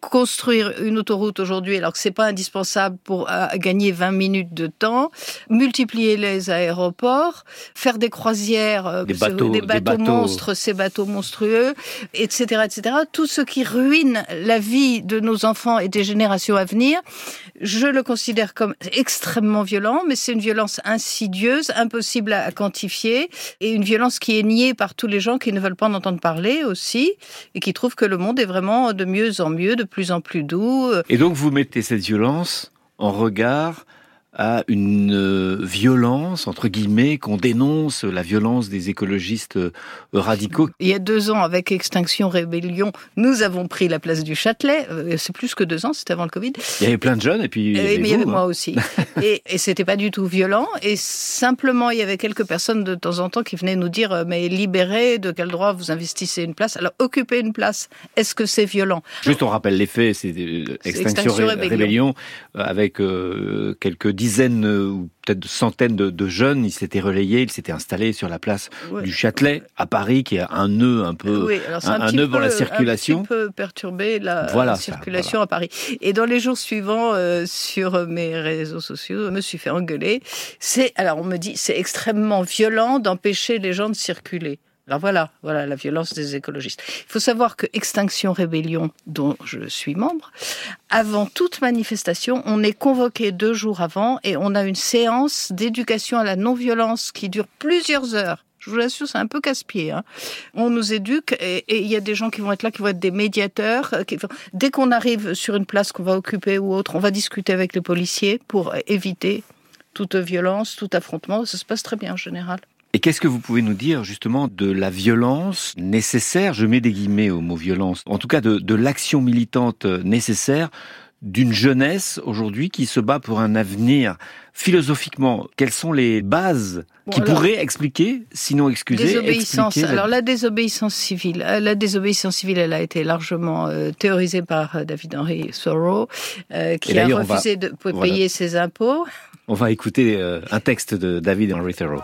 construire une autoroute aujourd'hui alors que c'est pas indispensable pour euh, gagner vingt minutes de temps, multiplier les aéroports, faire des croisières, euh, des, bateaux, des, bateaux des bateaux monstres, ces bateaux monstrueux, et cetera, et cetera. Tout ce qui ruine la vie de nos enfants et des générations à venir, je le considère comme extrêmement violent, mais c'est une violence insidieuse, impossible à quantifier, et une violence qui est niée par tous les gens qui ne veulent pas en entendre parler aussi, et qui trouvent que le monde est vraiment de mieux en mieux, de plus en plus doux. Et donc vous mettez cette violence en regard à une euh, violence, entre guillemets, qu'on dénonce, la violence des écologistes euh, radicaux. Il y a deux ans, avec Extinction Rébellion, nous avons pris la place du Châtelet. Euh, c'est plus que deux ans, c'était avant le Covid. Il y avait plein de jeunes, et puis il y avait Mais vous, il y avait hein. moi aussi. et, et c'était pas du tout violent. Et simplement, il y avait quelques personnes de temps en temps qui venaient nous dire « Mais libérez, de quel droit vous investissez une place ?» Alors, occuper une place, est-ce que c'est violent ? Juste, on rappelle les faits, c'est euh, Extinction, Extinction Ré- Rébellion, Rébellion euh, avec euh, quelques dizaines euh, ou peut-être de centaines de, de jeunes, ils s'étaient relayés, ils s'étaient installés sur la place ouais. du Châtelet à Paris, qui est un nœud un peu, oui, alors c'est un, un, un nœud pour la peu, circulation. Un petit peu perturbé la, voilà, la circulation ça, voilà. à Paris. Et dans les jours suivants, euh, sur mes réseaux sociaux, je me suis fait engueuler. C'est, alors on me dit, c'est extrêmement violent d'empêcher les gens de circuler. Alors voilà, voilà la violence des écologistes. Il faut savoir que Extinction Rébellion, dont je suis membre, avant toute manifestation, on est convoqué deux jours avant et on a une séance d'éducation à la non-violence qui dure plusieurs heures. Je vous l'assure, c'est un peu casse-pied. Hein. On nous éduque et il y a des gens qui vont être là, qui vont être des médiateurs. Qui... Dès qu'on arrive sur une place qu'on va occuper ou autre, on va discuter avec les policiers pour éviter toute violence, tout affrontement. Ça se passe très bien en général. Et qu'est-ce que vous pouvez nous dire justement de la violence nécessaire, je mets des guillemets au mot violence, en tout cas de, de l'action militante nécessaire d'une jeunesse aujourd'hui qui se bat pour un avenir philosophiquement? Quelles sont les bases bon, qui alors, pourraient expliquer, sinon excuser, désobéissance. expliquer la... Alors la désobéissance civile, la désobéissance civile, elle a été largement euh, théorisée par David Henry Thoreau, euh, qui a refusé va... de payer voilà. ses impôts. On va écouter euh, un texte de David Henry Thoreau.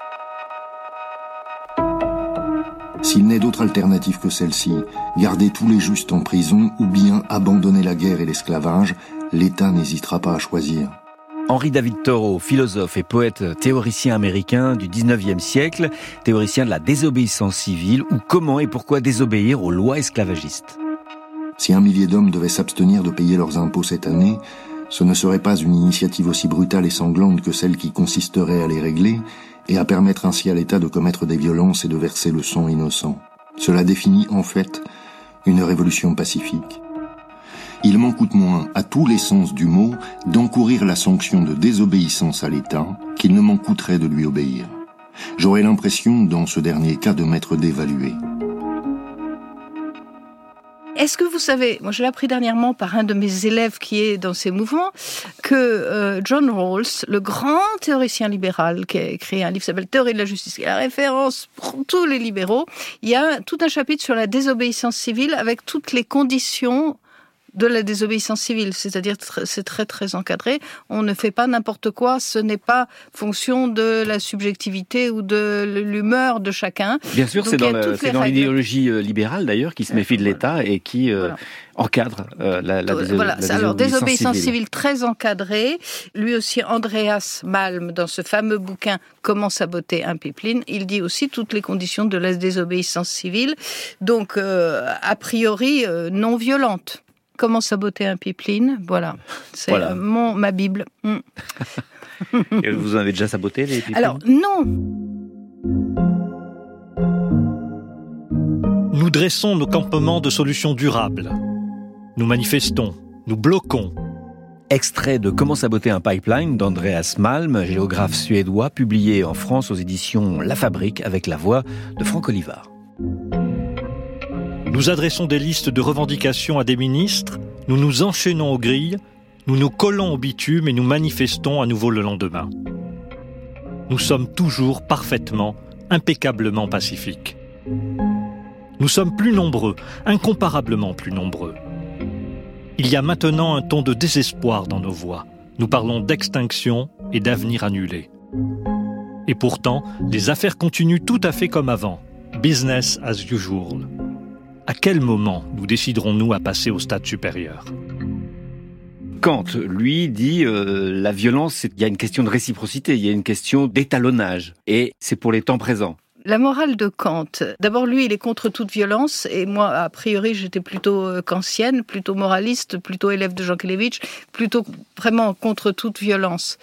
S'il n'est d'autre alternative que celle-ci, garder tous les justes en prison ou bien abandonner la guerre et l'esclavage, l'État n'hésitera pas à choisir. Henry David Thoreau, philosophe et poète théoricien américain du dix-neuvième siècle, théoricien de la désobéissance civile, ou comment et pourquoi désobéir aux lois esclavagistes. Si un millier d'hommes devaient s'abstenir de payer leurs impôts cette année, ce ne serait pas une initiative aussi brutale et sanglante que celle qui consisterait à les régler, et à permettre ainsi à l'État de commettre des violences et de verser le sang innocent. Cela définit en fait une révolution pacifique. Il m'en coûte moins, à tous les sens du mot, d'encourir la sanction de désobéissance à l'État qu'il ne m'en coûterait de lui obéir. J'aurais l'impression, dans ce dernier cas, de m'être dévalué. Est-ce que vous savez, moi je l'ai appris dernièrement par un de mes élèves qui est dans ces mouvements, que euh, John Rawls, le grand théoricien libéral qui a écrit un livre qui s'appelle Théorie de la justice, qui est la référence pour tous les libéraux, il y a tout un chapitre sur la désobéissance civile avec toutes les conditions de la désobéissance civile, c'est-à-dire c'est très très encadré, on ne fait pas n'importe quoi, ce n'est pas fonction de la subjectivité ou de l'humeur de chacun. Bien sûr, donc, c'est dans, la, c'est dans l'idéologie libérale d'ailleurs qui se méfie de l'État et qui euh, voilà. encadre euh, la, la, déso- voilà. la Alors, désobéissance, désobéissance civile. civile très encadrée. Lui aussi, Andreas Malm, dans ce fameux bouquin « Comment saboter un pipeline », il dit aussi toutes les conditions de la désobéissance civile, donc euh, a priori euh, non violente. Comment saboter un pipeline, voilà, c'est voilà. Mon, ma Bible. Mm. Et vous en avez déjà saboté les pipelines ? Alors, non. Nous dressons nos campements de solutions durables. Nous manifestons, nous bloquons. Extrait de Comment saboter un pipeline d'Andreas Malm, géographe suédois, publié en France aux éditions La Fabrique avec la voix de Franck Olivard. Nous adressons des listes de revendications à des ministres, nous nous enchaînons aux grilles, nous nous collons au bitume et nous manifestons à nouveau le lendemain. Nous sommes toujours parfaitement, impeccablement pacifiques. Nous sommes plus nombreux, incomparablement plus nombreux. Il y a maintenant un ton de désespoir dans nos voix. Nous parlons d'extinction et d'avenir annulé. Et pourtant, les affaires continuent tout à fait comme avant. Business as usual. À quel moment nous déciderons-nous à passer au stade supérieur ? Kant, lui, dit euh, la violence, il y a une question de réciprocité, il y a une question d'étalonnage, et c'est pour les temps présents. La morale de Kant, d'abord lui il est contre toute violence et moi a priori j'étais plutôt kantienne, plutôt moraliste, plutôt élève de Jean Kelevitch, plutôt vraiment contre toute violence.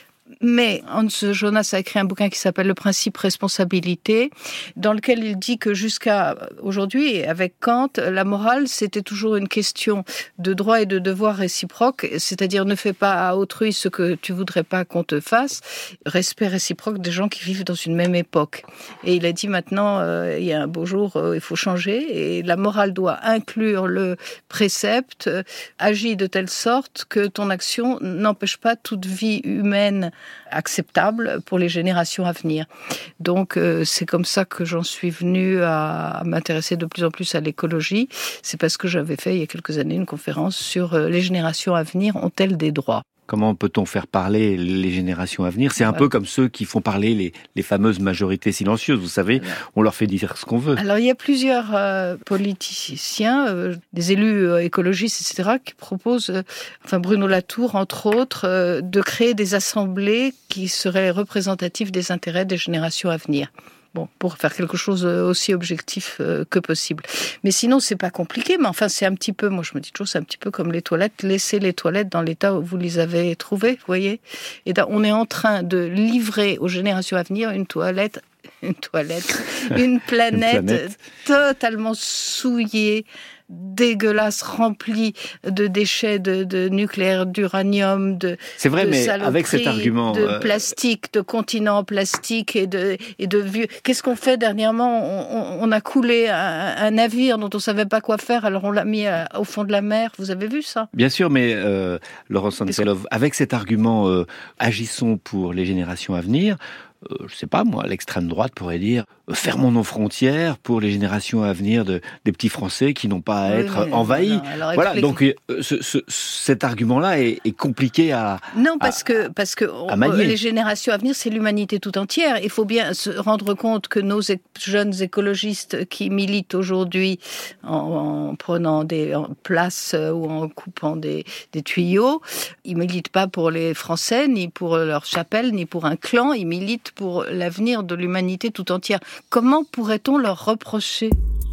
Mais Hans Jonas a écrit un bouquin qui s'appelle Le principe responsabilité, dans lequel il dit que jusqu'à aujourd'hui, avec Kant, la morale, c'était toujours une question de droit et de devoir réciproque, c'est-à-dire ne fais pas à autrui ce que tu voudrais pas qu'on te fasse, respect réciproque des gens qui vivent dans une même époque. Et il a dit maintenant, euh, il y a un beau jour, euh, il faut changer, et la morale doit inclure le précepte, euh, agis de telle sorte que ton action n'empêche pas toute vie humaine acceptable pour les générations à venir. Donc euh, c'est comme ça que j'en suis venue à, à m'intéresser de plus en plus à l'écologie. C'est parce que j'avais fait il y a quelques années une conférence sur euh, les générations à venir ont-elles des droits ? Comment peut-on faire parler les générations à venir ? C'est un ouais. peu comme ceux qui font parler les, les fameuses majorités silencieuses. Vous savez, on leur fait dire ce qu'on veut. Alors, il y a plusieurs euh, politiciens, euh, des élus euh, écologistes, et cetera, qui proposent, euh, enfin Bruno Latour, entre autres, euh, de créer des assemblées qui seraient représentatives des intérêts des générations à venir. Bon, pour faire quelque chose aussi objectif euh, que possible. Mais sinon, c'est pas compliqué, mais enfin, c'est un petit peu, moi je me dis toujours, c'est un petit peu comme les toilettes, laissez les toilettes dans l'état où vous les avez trouvées, vous voyez. Et là, on est en train de livrer aux générations à venir une toilette, une toilette, une planète, une planète. totalement souillée, dégueulasse, remplie de déchets de, de nucléaire, d'uranium, de C'est vrai, de mais avec cet argument... de euh... plastique, de continents plastiques et de, et de vieux... Qu'est-ce qu'on fait dernièrement ? on, on a coulé un, un navire dont on savait pas quoi faire, alors on l'a mis à, au fond de la mer. Vous avez vu ça ? Bien sûr, mais euh, Laurence Anselov, avec cet argument euh, « agissons pour les générations à venir », Euh, je sais pas moi, l'extrême droite pourrait dire euh, fermons nos frontières pour les générations à venir de, des petits Français qui n'ont pas à oui, être mais, envahis. Non, alors, voilà, donc euh, ce, ce, cet argument-là est, est compliqué à non parce à, que parce que on, les générations à venir, c'est l'humanité tout entière. Il faut bien se rendre compte que nos é- jeunes écologistes qui militent aujourd'hui en, en prenant des en places ou en coupant des, des tuyaux, ils militent pas pour les Français ni pour leur chapelle ni pour un clan. Ils militent pour l'avenir de l'humanité tout entière. Comment pourrait-on leur reprocher ?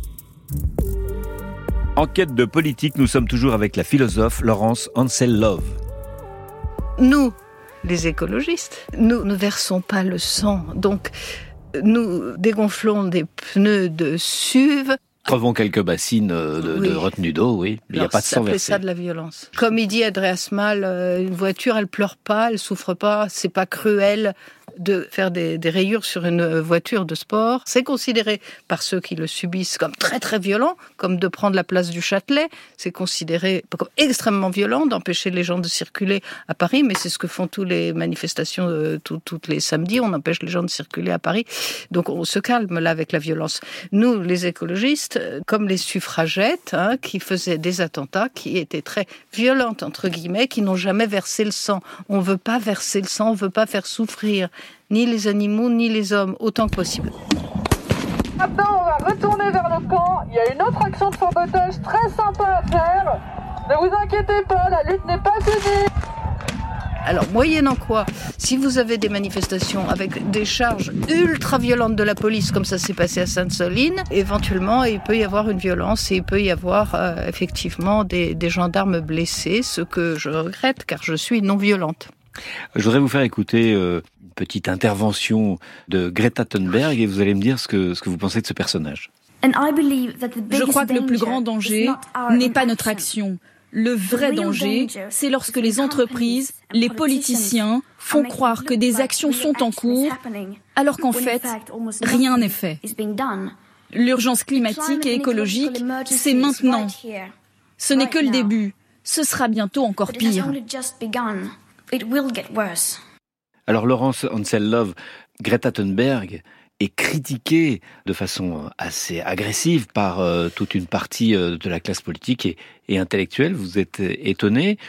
Enquête de politique, nous sommes toujours avec la philosophe Laurence Anselov. Nous, les écologistes, nous ne versons pas le sang. Donc, nous dégonflons des pneus de S U V. Crevons quelques bassines de, oui. de retenue d'eau, oui. Il n'y a pas de sang versé. C'est ça de la violence. Comme il dit Andreas Malm, une voiture, elle pleure pas, elle souffre pas, c'est pas cruel de faire des, des rayures sur une voiture de sport. C'est considéré par ceux qui le subissent comme très très violent, comme de prendre la place du Châtelet. C'est considéré comme extrêmement violent d'empêcher les gens de circuler à Paris, mais c'est ce que font toutes les manifestations euh, tout, toutes les samedis. On empêche les gens de circuler à Paris. Donc on se calme là avec la violence. Nous, les écologistes, comme les suffragettes, hein, qui faisaient des attentats, qui étaient très violentes entre guillemets, qui n'ont jamais versé le sang. On veut pas verser le sang, on veut pas faire souffrir ni les animaux, ni les hommes, autant que possible. Maintenant, on va retourner vers le camp. Il y a une autre action de sabotage très sympa à faire. Ne vous inquiétez pas, la lutte n'est pas finie. Alors, moyennant quoi, si vous avez des manifestations avec des charges ultra violentes de la police, comme ça s'est passé à Sainte-Soline, éventuellement, il peut y avoir une violence et il peut y avoir euh, effectivement des, des gendarmes blessés, ce que je regrette car je suis non violente. Je voudrais vous faire écouter euh, une petite intervention de Greta Thunberg et vous allez me dire ce que, ce que vous pensez de ce personnage. Je crois que le plus grand danger n'est pas notre action. Le vrai danger, c'est lorsque les entreprises, les politiciens font croire que des actions sont en cours, alors qu'en fait, rien n'est fait. L'urgence climatique et écologique, c'est maintenant. Ce n'est que le début. Ce sera bientôt encore pire. Alors Laurence Anselov, Greta Thunberg est critiquée de façon assez agressive par euh, toute une partie euh, de la classe politique et, et intellectuelle. Vous êtes étonné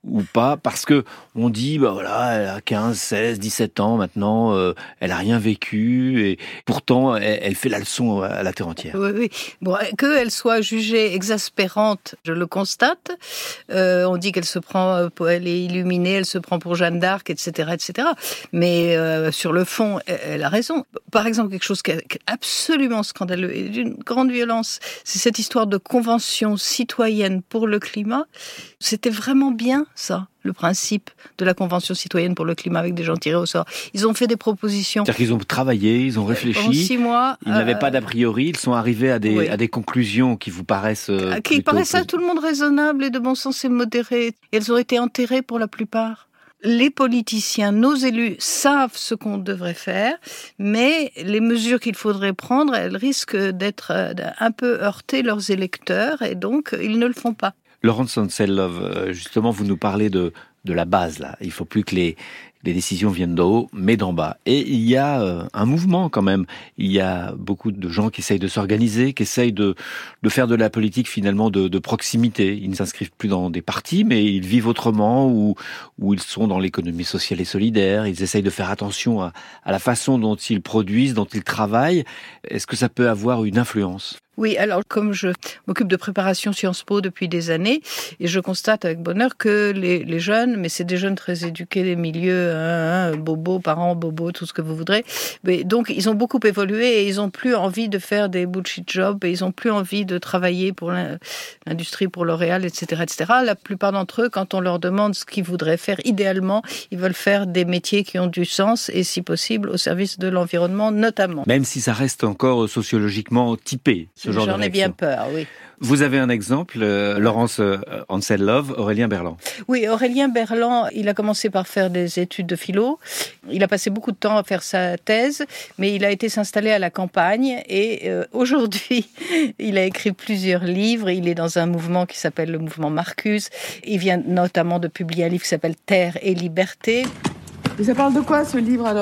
ou pas, parce que on dit bah voilà, elle a quinze, seize, dix-sept ans maintenant, euh, elle a rien vécu et pourtant elle, elle fait la leçon à la terre entière. Oui, oui. Bon, qu'elle soit jugée exaspérante, je le constate. Euh, on dit qu'elle se prend, elle est illuminée, elle se prend pour Jeanne d'Arc, et cetera, et cetera. Mais euh, sur le fond, elle, elle a raison. Par exemple, quelque chose qui est absolument scandaleux et d'une grande violence, c'est cette histoire de convention citoyenne pour le climat. C'était vraiment bien, ça, le principe de la Convention citoyenne pour le climat avec des gens tirés au sort. Ils ont fait des propositions. C'est-à-dire qu'ils ont travaillé, ils ont réfléchi. Pendant six mois. Ils euh, n'avaient pas d'a priori, ils sont arrivés à des, oui. à des conclusions qui vous paraissent... Euh, qui paraissent que... à tout le monde raisonnables et de bon sens et modérées. Et elles ont été enterrées pour la plupart. Les politiciens, nos élus, savent ce qu'on devrait faire, mais les mesures qu'il faudrait prendre, elles risquent d'être un peu heurtées leurs électeurs, et donc ils ne le font pas. Laurence Ansel-Love, justement, vous nous parlez de, de la base, là. Il ne faut plus que les, les décisions viennent d'en haut, mais d'en bas. Et il y a euh, un mouvement, quand même. Il y a beaucoup de gens qui essayent de s'organiser, qui essayent de, de faire de la politique, finalement, de, de proximité. Ils ne s'inscrivent plus dans des partis, mais ils vivent autrement, ou, ou ils sont dans l'économie sociale et solidaire. Ils essayent de faire attention à, à la façon dont ils produisent, dont ils travaillent. Est-ce que ça peut avoir une influence ? Oui, alors comme je m'occupe de préparation Sciences Po depuis des années, et je constate avec bonheur que les, les jeunes, mais c'est des jeunes très éduqués des milieux, hein, hein, bobos, parents, bobos, tout ce que vous voudrez, mais donc ils ont beaucoup évolué et ils ont plus envie de faire des bullshit jobs et ils ont plus envie de travailler pour l'industrie, pour L'Oréal, et cetera, et cetera. La plupart d'entre eux, quand on leur demande ce qu'ils voudraient faire, idéalement, ils veulent faire des métiers qui ont du sens et si possible au service de l'environnement notamment. Même si ça reste encore sociologiquement typé. J'en ai bien peur, oui. Vous avez un exemple, euh, Laurence euh, Ansel-Love, Aurélien Berland. Oui, Aurélien Berland, il a commencé par faire des études de philo. Il a passé beaucoup de temps à faire sa thèse, mais il a été s'installer à la campagne et euh, aujourd'hui, il a écrit plusieurs livres. Il est dans un mouvement qui s'appelle le mouvement Marcus. Il vient notamment de publier un livre qui s'appelle Terre et Liberté. Et ça parle de quoi, ce livre, alors ?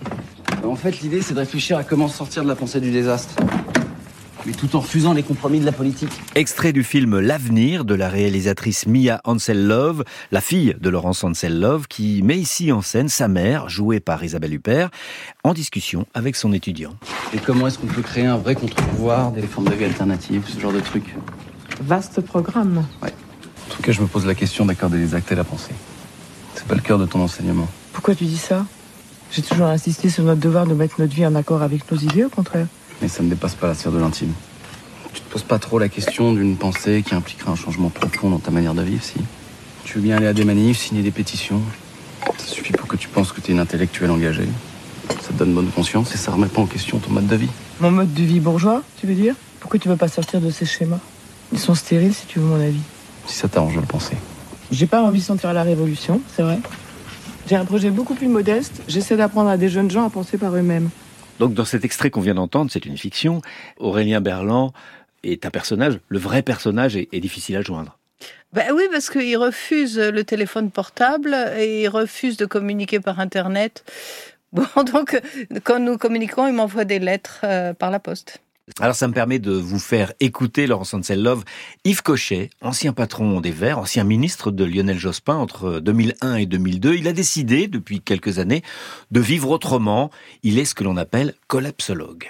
En fait, l'idée, c'est de réfléchir à comment sortir de la pensée du désastre. Mais tout en refusant les compromis de la politique. Extrait du film L'Avenir de la réalisatrice Mia Ansel-Love, la fille de Laurence Ansel-Love, qui met ici en scène sa mère, jouée par Isabelle Huppert, en discussion avec son étudiant. Et comment est-ce qu'on peut créer un vrai contre-pouvoir, des formes de vie alternatives, ce genre de truc ? Vaste programme. Ouais. En tout cas, je me pose la question d'accorder les actes et la pensée. C'est pas le cœur de ton enseignement. Pourquoi tu dis ça ? J'ai toujours insisté sur notre devoir de mettre notre vie en accord avec nos idées, au contraire. Mais ça ne dépasse pas la sphère de l'intime. Tu te poses pas trop la question d'une pensée qui impliquerait un changement profond dans ta manière de vivre, si ? Tu veux bien aller à des manifs, signer des pétitions. Ça suffit pour que tu penses que t'es une intellectuelle engagée. Ça te donne bonne conscience et ça remet pas en question ton mode de vie. Mon mode de vie bourgeois, tu veux dire ? Pourquoi tu veux pas sortir de ces schémas ? Ils sont stériles, si tu veux mon avis. Si ça t'arrange de le penser. J'ai pas envie de sentir la révolution, c'est vrai. J'ai un projet beaucoup plus modeste. J'essaie d'apprendre à des jeunes gens à penser par eux-mêmes. Donc dans cet extrait qu'on vient d'entendre, c'est une fiction, Aurélien Berland est un personnage, le vrai personnage est, est difficile à joindre. Ben oui, parce qu'il refuse le téléphone portable et il refuse de communiquer par Internet. Bon, donc quand nous communiquons, il m'envoie des lettres euh, par la poste. Alors ça me permet de vous faire écouter, Laurence Ansel-Love, Yves Cochet, ancien patron des Verts, ancien ministre de Lionel Jospin entre deux mille un et deux mille deux. Il a décidé, depuis quelques années, de vivre autrement. Il est ce que l'on appelle collapsologue.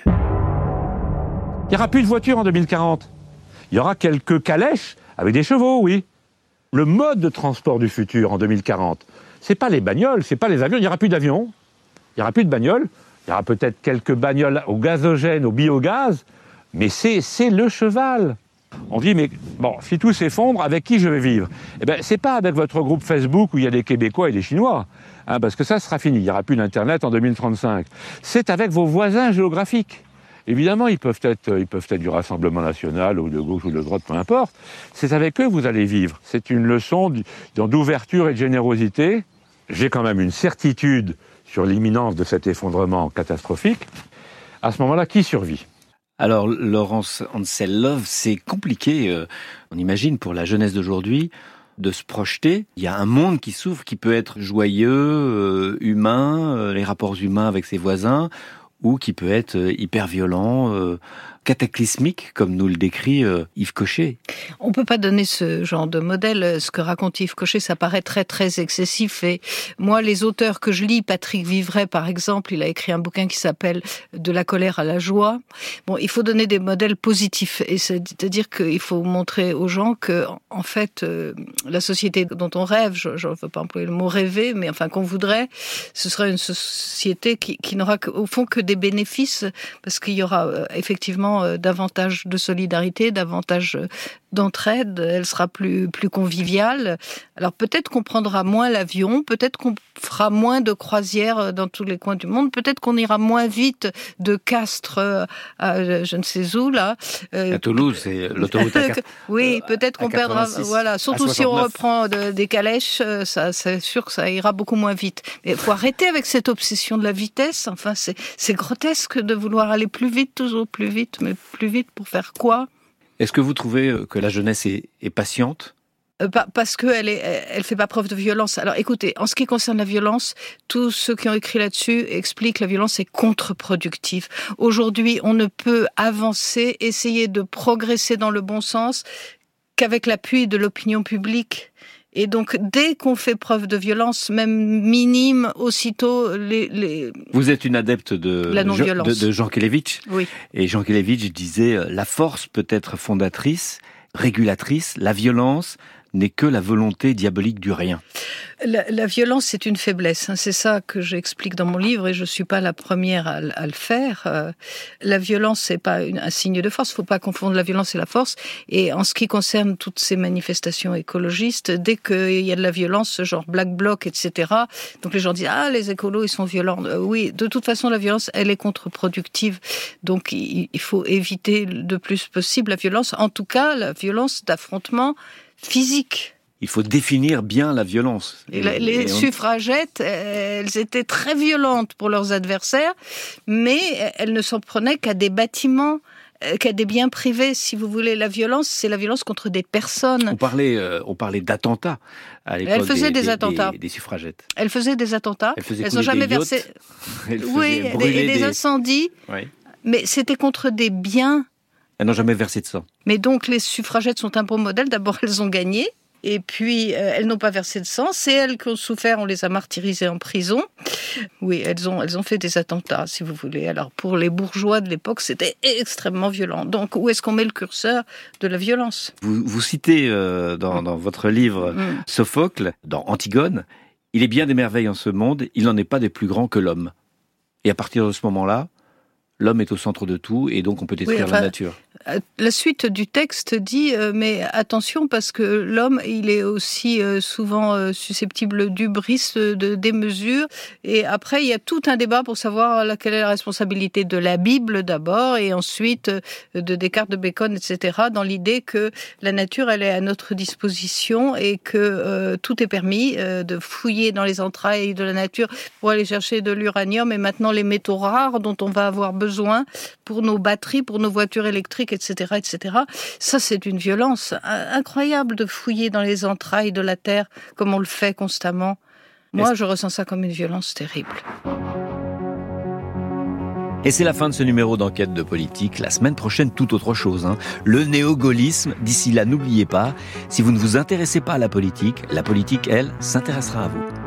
Il n'y aura plus de voitures en deux mille quarante. Il y aura quelques calèches avec des chevaux, oui. Le mode de transport du futur en deux mille quarante, c'est pas les bagnoles, c'est pas les avions. Il n'y aura plus d'avions, il n'y aura plus de bagnoles. Il y aura peut-être quelques bagnoles au gazogène, au biogaz, mais c'est, c'est le cheval. On dit, mais bon, si tout s'effondre, avec qui je vais vivre ? Eh bien, c'est pas avec votre groupe Facebook où il y a des Québécois et des Chinois, hein, parce que ça sera fini, il n'y aura plus d'Internet en deux mille trente-cinq. C'est avec vos voisins géographiques. Évidemment, ils peuvent être, ils peuvent être du Rassemblement National, ou de gauche ou de droite, peu importe. C'est avec eux que vous allez vivre. C'est une leçon d'ouverture et de générosité. J'ai quand même une certitude sur l'imminence de cet effondrement catastrophique. À ce moment-là, qui survit ? Alors, Laurence Ansel-Love, c'est compliqué, euh, on imagine, pour la jeunesse d'aujourd'hui, de se projeter. Il y a un monde qui s'ouvre, qui peut être joyeux, euh, humain, euh, les rapports humains avec ses voisins, ou qui peut être euh, hyper violent, euh, cataclysmique, comme nous le décrit euh, Yves Cochet. On peut pas donner ce genre de modèle. Ce que raconte Yves Cochet, ça paraît très très excessif. Et moi, les auteurs que je lis, Patrick Vivray par exemple, il a écrit un bouquin qui s'appelle De la colère à la joie. Bon, il faut donner des modèles positifs, et c'est-à-dire qu'il faut montrer aux gens que, en fait, euh, la société dont on rêve, je ne veux pas employer le mot rêver, mais enfin qu'on voudrait, ce serait une société qui, qui n'aura au fond que des bénéfices, parce qu'il y aura euh, effectivement euh, davantage de solidarité, davantage euh, d'entraide, elle sera plus, plus conviviale. Alors peut-être qu'on prendra moins l'avion, peut-être qu'on fera moins de croisières dans tous les coins du monde, peut-être qu'on ira moins vite de Castres à je ne sais où, là. Euh, à Toulouse, c'est l'autoroute à Castres. Oui, peut-être qu'on perdra, voilà, surtout si on reprend de, des calèches, ça, c'est sûr que ça ira beaucoup moins vite. Mais il faut arrêter avec cette obsession de la vitesse, enfin, c'est, c'est grotesque de vouloir aller plus vite, toujours plus vite, mais plus vite pour faire quoi ? Est-ce que vous trouvez que la jeunesse est, est patiente ? Euh, parce qu'elle est, elle fait pas preuve de violence. Alors, écoutez, en ce qui concerne la violence, tous ceux qui ont écrit là-dessus expliquent que la violence est contre-productive. Aujourd'hui, on ne peut avancer, essayer de progresser dans le bon sens qu'avec l'appui de l'opinion publique. Et donc, dès qu'on fait preuve de violence, même minime, aussitôt les... les... Vous êtes une adepte de, la non-violence. de, de Jean Kelevitch. Oui. Et Jean Kelevitch disait « La force peut être fondatrice, régulatrice, la violence n'est que la volonté diabolique du rien ». La, la violence, c'est une faiblesse. Hein. C'est ça que j'explique dans mon livre, et je suis pas la première à, à le faire. Euh, la violence, c'est pas une, un signe de force. Il faut pas confondre la violence et la force. Et en ce qui concerne toutes ces manifestations écologistes, dès qu'il y a de la violence, genre Black Bloc, et cetera, donc les gens disent « Ah, les écolos, ils sont violents. Euh, » Oui, de toute façon, la violence, elle est contre-productive. Donc, il, il faut éviter le plus possible la violence. En tout cas, la violence d'affrontement physique. Il faut définir bien la violence. Et et les et on... suffragettes, elles étaient très violentes pour leurs adversaires, mais elles ne s'en prenaient qu'à des bâtiments, qu'à des biens privés. Si vous voulez, la violence, c'est la violence contre des personnes. On parlait, euh, on parlait d'attentats à l'époque. Elles faisaient des, des attentats. Des, des suffragettes. Elles faisaient des attentats. Elles n'ont jamais versé. Elles oui, des, et des, des incendies. Oui. Mais c'était contre des biens. Elles n'ont jamais versé de sang. Mais donc, les suffragettes sont un bon modèle. D'abord, elles ont gagné. Et puis, euh, elles n'ont pas versé de sang. C'est elles qui ont souffert, on les a martyrisées en prison. Oui, elles ont, elles ont fait des attentats, si vous voulez. Alors, pour les bourgeois de l'époque, c'était extrêmement violent. Donc, où est-ce qu'on met le curseur de la violence ? Vous, vous citez euh, dans, dans votre livre mm. Sophocle, dans Antigone, « Il est bien des merveilles en ce monde, il n'en est pas des plus grands que l'homme. » Et à partir de ce moment-là, l'homme est au centre de tout, et donc on peut détruire oui, enfin, la nature. La suite du texte dit euh, mais attention, parce que l'homme, il est aussi euh, souvent euh, susceptible d'hubris, de, de démesure. Et après, il y a tout un débat pour savoir là, quelle est la responsabilité de la Bible d'abord, et ensuite euh, de Descartes, de Bacon, et cetera, dans l'idée que la nature, elle est à notre disposition et que euh, tout est permis, euh, de fouiller dans les entrailles de la nature pour aller chercher de l'uranium et maintenant les métaux rares dont on va avoir besoin pour nos batteries, pour nos voitures électriques, et cetera, et cetera. Ça, c'est une violence incroyable de fouiller dans les entrailles de la Terre comme on le fait constamment. Moi, je ressens ça comme une violence terrible. Et c'est la fin de ce numéro d'Enquête de politique. La semaine prochaine, tout autre chose. Hein. Le néo-gaullisme. D'ici là, n'oubliez pas, si vous ne vous intéressez pas à la politique, la politique, elle, s'intéressera à vous.